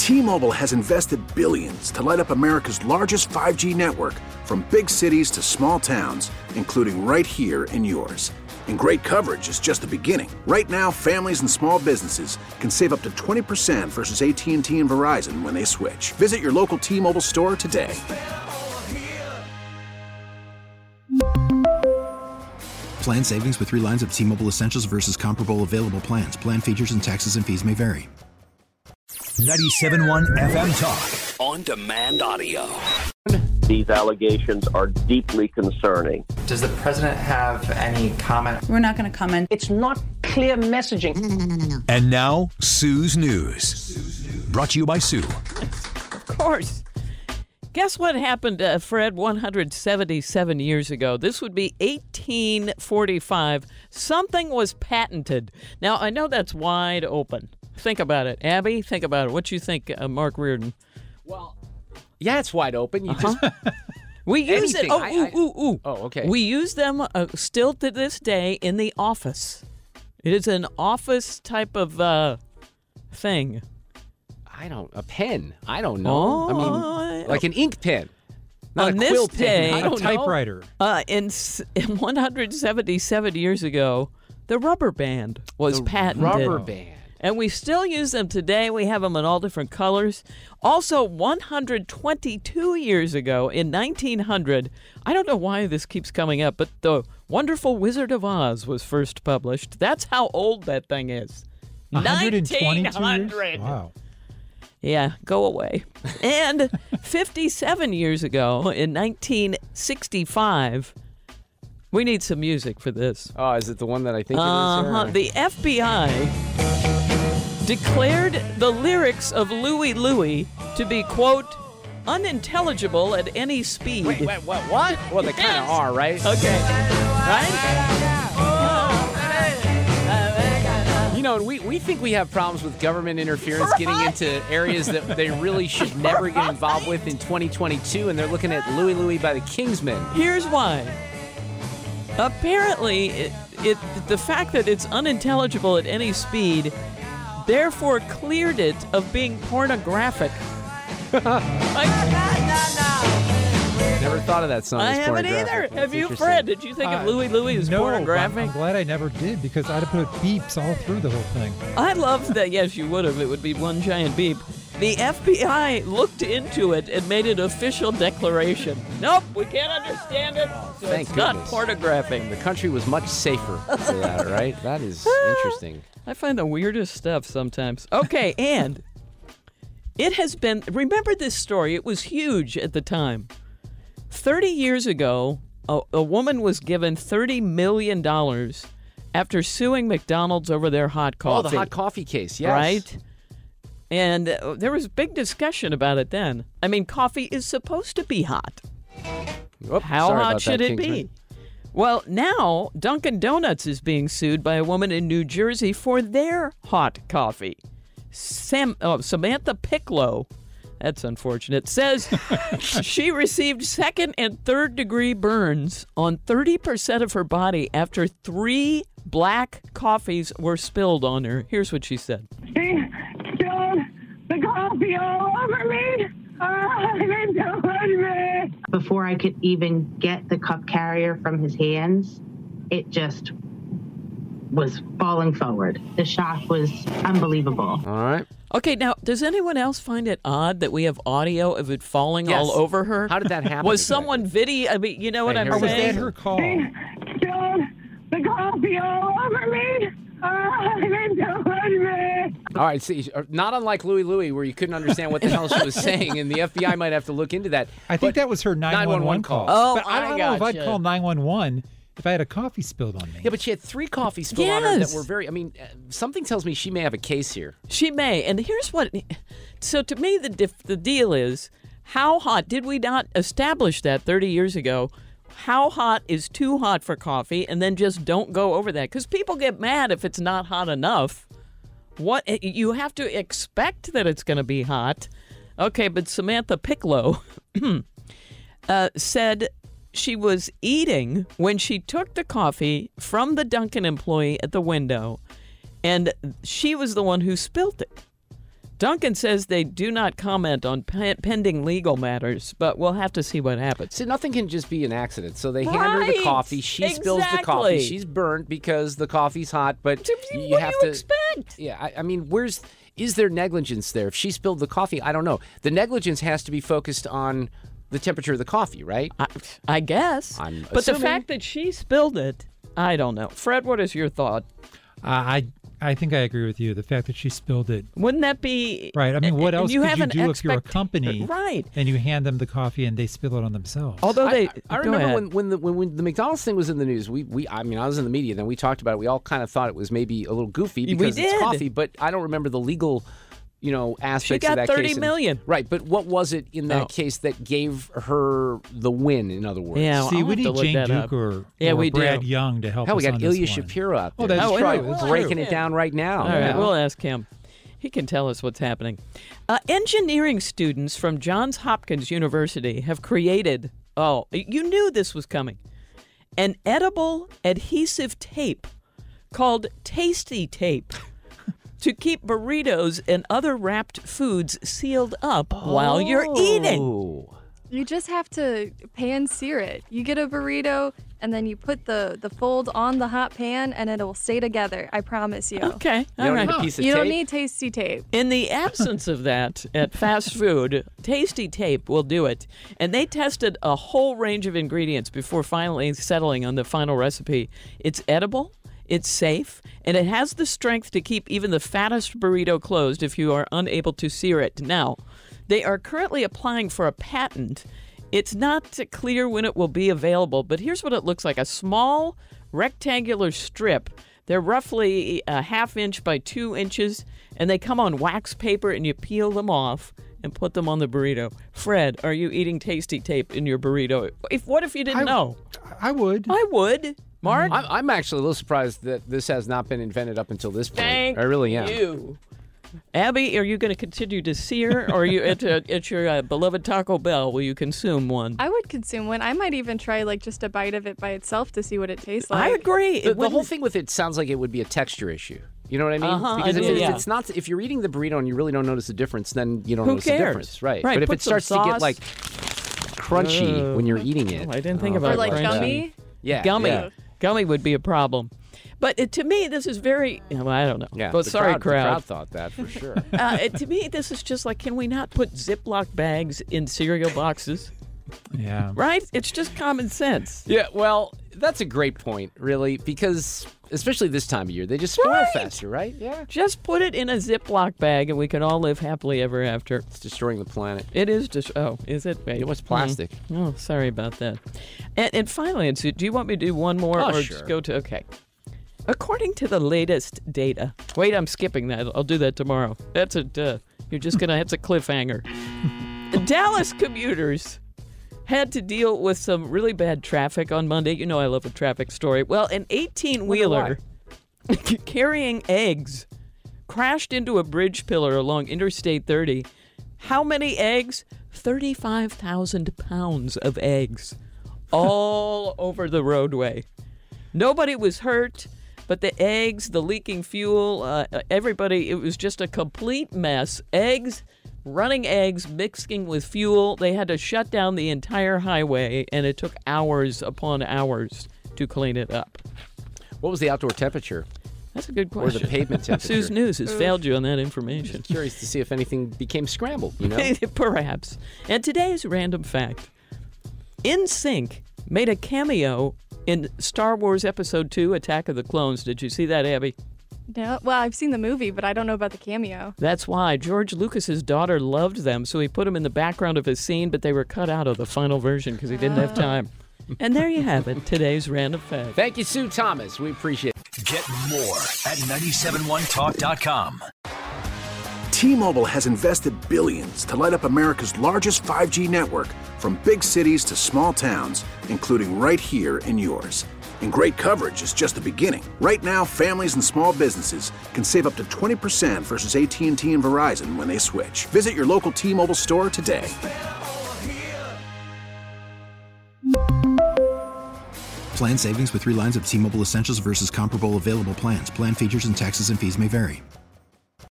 T-Mobile has invested billions to light up America's largest 5G network, from big cities to small towns, including right here in yours. And great coverage is just the beginning. Right now, families and small businesses can save up to 20% versus AT&T and Verizon when they switch. Visit your local T-Mobile store today. Plan savings with 3 lines of T-Mobile Essentials versus comparable available plans. Plan features and taxes and fees may vary. 97.1 FM Talk. On demand audio. These allegations are deeply concerning. Does the president have any comment? We're not going to comment. It's not clear messaging. No. And now, Sue's News. Brought to you by Sue. Of course. Guess what happened, Fred, 177 years ago? This would be 1845. Something was patented. Now, I know that's wide open. Think about it. Abby, think about it. What do you think, Mark Reardon? Well, yeah, it's wide open. You just we use it. Oh, okay. We use them still to this day in the office. It is an office type of thing. A pen. I don't know. I mean, like an ink pen. Not on a quill this day, pen. I don't typewriter. In 177 years ago, the rubber band was patented. Rubber band. And we still use them today. We have them in all different colors. Also, 122 years ago, in 1900, I don't know why this keeps coming up, but The Wonderful Wizard of Oz was first published. That's how old that thing is. 122 years? Wow. Yeah, go away. And 57 years ago, in 1965, we need some music for this. Oh, is it the one that I think it is? The FBI declared the lyrics of Louie Louie to be, quote, unintelligible at any speed. Wait, what? Well, they kind of are, right? Okay. Right? You know, we think we have problems with government interference getting into areas that they really should never get involved with in 2022, and they're looking at Louie Louie by the Kingsmen. Here's why. Apparently, the fact that it's unintelligible at any speed therefore cleared it of being pornographic. Never thought of that song as I haven't either. Have you, Fred? Did you think of Louie Louie as pornographic? I'm glad I never did, because I'd have put beeps all through the whole thing. I love that. Yes, you would have. It would be one giant beep. The FBI looked into it and made an official declaration. Nope, we can't understand it. So Thank it's goodness. not pornographic. The country was much safer for that, right? That is interesting. I find the weirdest stuff sometimes. Okay, and it has been, remember this story, it was huge at the time. 30 years ago, a woman was given $30 million after suing McDonald's over their hot coffee. Oh, the hot coffee case, yes. Right? And there was big discussion about it then. I mean, coffee is supposed to be hot. How hot should it be? Well, now Dunkin' Donuts is being sued by a woman in New Jersey for their hot coffee. Samantha Picklow, that's unfortunate, says she received second and third degree burns on 30% of her body after 3 black coffees were spilled on her. Here's what she said. He spilled the coffee all over me. It killed me. Before I could even get the cup carrier from his hands, it just was falling forward. The shock was unbelievable. All right. Okay, now, does anyone else find it odd that we have audio of it falling all over her? How did that happen? Was someone video? I mean, you know what I'm saying? Or was that her call? He spilled the coffee all over me. It killed me. All right, see, not unlike Louie Louie, where you couldn't understand what the hell she was saying, and the FBI might have to look into that. I think that was her 911 call. Oh, but I don't know if I'd call 911 if I had a coffee spilled on me. Yeah, but she had 3 coffees spilled on her that were very, something tells me she may have a case here. She may, and here's what, so to me the deal is, how hot, did we not establish that 30 years ago? How hot is too hot for coffee, and then just don't go over that? Because people get mad if it's not hot enough. What, you have to expect that it's going to be hot. Okay, but Samantha Picklow said she was eating when she took the coffee from the Dunkin' employee at the window, and she was the one who spilled it. Dunkin' says they do not comment on pending legal matters, but we'll have to see what happens. So nothing can just be an accident. So they hand her the coffee. She spills the coffee. She's burnt because the coffee's hot, but you have to expect? Yeah, I mean, is there negligence there? If she spilled the coffee, I don't know. The negligence has to be focused on the temperature of the coffee, right? I guess. But the fact that she spilled it, I don't know. Fred, what is your thought? I think I agree with you. The fact that she spilled it. Wouldn't that be... Right. I mean, what else could you do if you're a company right. and you hand them the coffee and they spill it on themselves? Although I remember when the McDonald's thing was in the news, I was in the media, then we talked about it. We all kind of thought it was maybe a little goofy because it's coffee, but I don't remember the legal... aspects of that case. She got $30 million. Right, but what was it in that case that gave her the win, in other words? Yeah, we need Jane Duke or Brad Young to help us on this one. We got Ilya Shapiro out there. Oh, that's right. We're breaking it down right now. All right, we'll ask him. He can tell us what's happening. Engineering students from Johns Hopkins University have created, you knew this was coming, an edible adhesive tape called Tasty Tape. To keep burritos and other wrapped foods sealed up while you're eating. You just have to pan sear it. You get a burrito, and then you put the fold on the hot pan, and it'll stay together. I promise you. Okay. You don't need a piece of tape? You don't need Tasty Tape. In the absence of that at fast food, Tasty Tape will do it. And they tested a whole range of ingredients before finally settling on the final recipe. It's edible. It's safe, and it has the strength to keep even the fattest burrito closed if you are unable to sear it. Now, they are currently applying for a patent. It's not clear when it will be available, but here's what it looks like. A small rectangular strip. They're roughly a half inch by 2 inches, and they come on wax paper, and you peel them off and put them on the burrito. Fred, are you eating Tasty Tape in your burrito? What if you didn't know? I would. I would. Mark? I'm actually a little surprised that this has not been invented up until this point. Thank I really am. you. Abby, are you going to continue to sear, or are you at your beloved Taco Bell? Will you consume one? I would consume one. I might even try just a bite of it by itself to see what it tastes like. I agree. The whole thing with it sounds like it would be a texture issue. You know what I mean? Because it's not. If you're eating the burrito and you really don't notice the difference, then you don't notice the difference, right? But if it starts to get crunchy when you're eating it, I didn't think about it. Or gummy. Yeah, gummy. Yeah. Gummy would be a problem. But to me, this is very, I don't know. Yeah, but sorry, crowd. The crowd thought that for sure. To me, this is just like, can we not put Ziploc bags in cereal boxes? Yeah. Right? It's just common sense. Yeah, well, that's a great point, really, because especially this time of year, they just spoil faster, right? Yeah. Just put it in a Ziploc bag and we can all live happily ever after. It's destroying the planet. It is is it? It was plastic. Oh, sorry about that. And finally, do you want me to do one more or sure. just go to, okay. According to the latest data, wait, I'm skipping that. I'll do that tomorrow. That's you're just going to, it's a cliffhanger. Dallas commuters had to deal with some really bad traffic on Monday. You know I love a traffic story. Well, an 18-wheeler carrying eggs crashed into a bridge pillar along Interstate 30. How many eggs? 35,000 pounds of eggs all over the roadway. Nobody was hurt, but the eggs, the leaking fuel, everybody, it was just a complete mess. Running eggs, mixing with fuel. They had to shut down the entire highway, and it took hours upon hours to clean it up. What was the outdoor temperature? That's a good question. Or the pavement temperature? Suze News has failed you on that information. Just curious to see if anything became scrambled, you know? Perhaps. And today's random fact. NSYNC made a cameo in Star Wars Episode 2, Attack of the Clones. Did you see that, Abby? No. Well, I've seen the movie, but I don't know about the cameo. That's why. George Lucas's daughter loved them, so he put them in the background of his scene, but they were cut out of the final version because he didn't have time. And there you have it, today's random fact. Thank you, Sue Thomas. We appreciate it. Get more at 971talk.com. T-Mobile has invested billions to light up America's largest 5G network, from big cities to small towns, including right here in yours. And great coverage is just the beginning. Right now, families and small businesses can save up to 20% versus AT&T and Verizon when they switch. Visit your local T-Mobile store today. Plan savings with 3 lines of T-Mobile Essentials versus comparable available plans. Plan features and taxes and fees may vary.